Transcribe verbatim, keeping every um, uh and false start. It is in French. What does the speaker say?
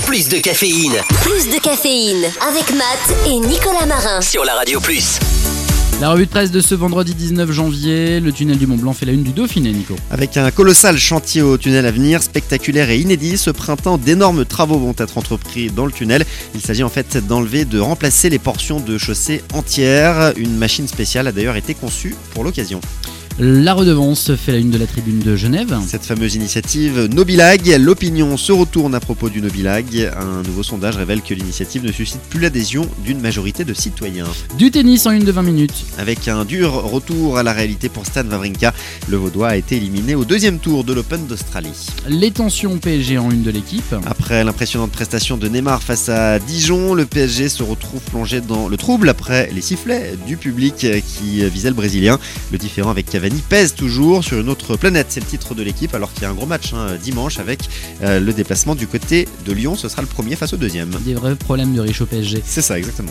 plus de caféine. Plus de caféine avec Matt et Nicolas Marin. Sur la Radio Plus. La revue de presse de ce vendredi dix-neuf janvier, le tunnel du Mont Blanc fait la une du Dauphiné, Nico. Avec un colossal chantier au tunnel à venir, spectaculaire et inédit, ce printemps d'énormes travaux vont être entrepris dans le tunnel. Il s'agit en fait d'enlever, de remplacer les portions de chaussée entières. Une machine spéciale a d'ailleurs été conçue pour l'occasion. La redevance fait la une de la Tribune de Genève. Cette fameuse initiative Nobilag, l'opinion se retourne à propos du Nobilag. Un nouveau sondage révèle que l'initiative ne suscite plus l'adhésion d'une majorité de citoyens. Du tennis en une de vingt minutes. Avec un dur retour à la réalité pour Stan Wawrinka, le Vaudois a été éliminé au deuxième tour de l'Open d'Australie. Les tensions P S G en une de l'équipe. Après l'impressionnante prestation de Neymar face à Dijon, le P S G se retrouve plongé dans le trouble après les sifflets du public qui visait le Brésilien. Le différend avec Cavani pèse toujours sur une autre planète, c'est le titre de l'équipe, alors qu'il y a un gros match hein, dimanche avec euh, le déplacement du côté de Lyon. Ce sera le premier face au deuxième. Des vrais problèmes de riche au P S G. C'est ça, exactement.